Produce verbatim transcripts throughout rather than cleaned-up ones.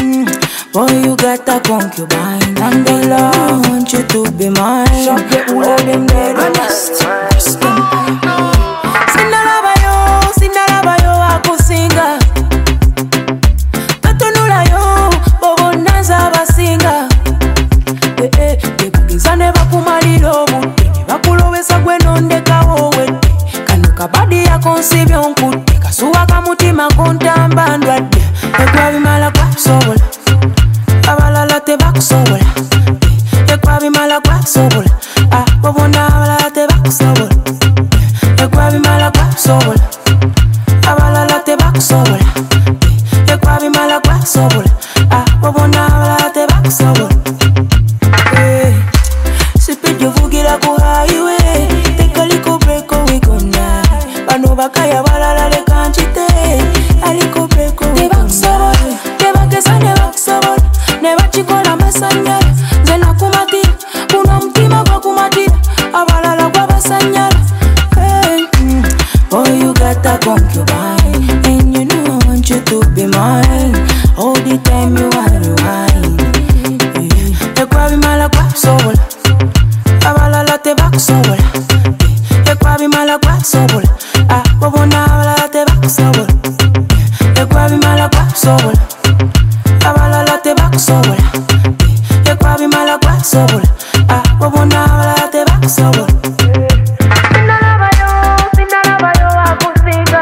Mm, boy, you got a concubine, and the Lord want you to be mine. All them dead honest. Sinalaba yo, sinalaba yo, akusinga. Katunula yo, bobo naza basinga. Eh eh, tebugiza ne bakumalira obudde, ne bakulowesa gwe nondekawo wedde. Kano kabadi yakonsibya onkutte, kasuwa kamutima kontamba ndwadde. Ekwabimala kwasobola, abalala tebakusobola. Ekwabimala kwasobola, abo bonna abalala tebakusobola. Ekwabimala kwasobola, abalala tebakusobola. Ekwabimala kwasobola, abo bonna abalala tebakusobola. Sipid yovugira ku highway, take a little break or we gonna. Bano bakaya balala leka nchite, a little break or we gonna. Tebageza ne bakusobola, ne bakikola masanyala. Nze nakumatira, kuno mutima gwakumatira, abalala gwabasanyala. Hey, mm, boy, you got a concubine, and you know I want you to be mine. All the time you want to wine. Ekwabimala kwasobola, abalala tebakusobola. Ekwabimala kwasobola, abo bonna abalala tebakusobola. Ekwabimala kwasobola, abalala tebakusobola. Ekwabimala kwasobola, abo bonna abalala tebakusobola. Sinalaba yo, sinalaba yo, akusinga.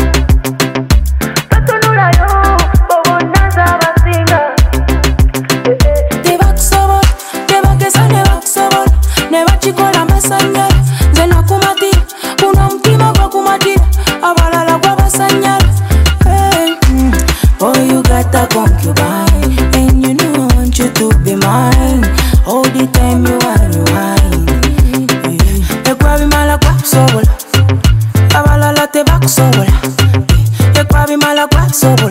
Katunula yo, bobo naza basinga. Tebakusobola, tebageza ne bakusobola, ne bakikola masanyala. Nze nakumatira, kuno mutima gwakumatira, abalala gwabasanyala. Hey, mm, boy, you got a concubine, and you know I want you to be mine. All the time you want to wine. Ekwabimala kwasobola, abalala tebakusobola. Ekwabimala kwasobola,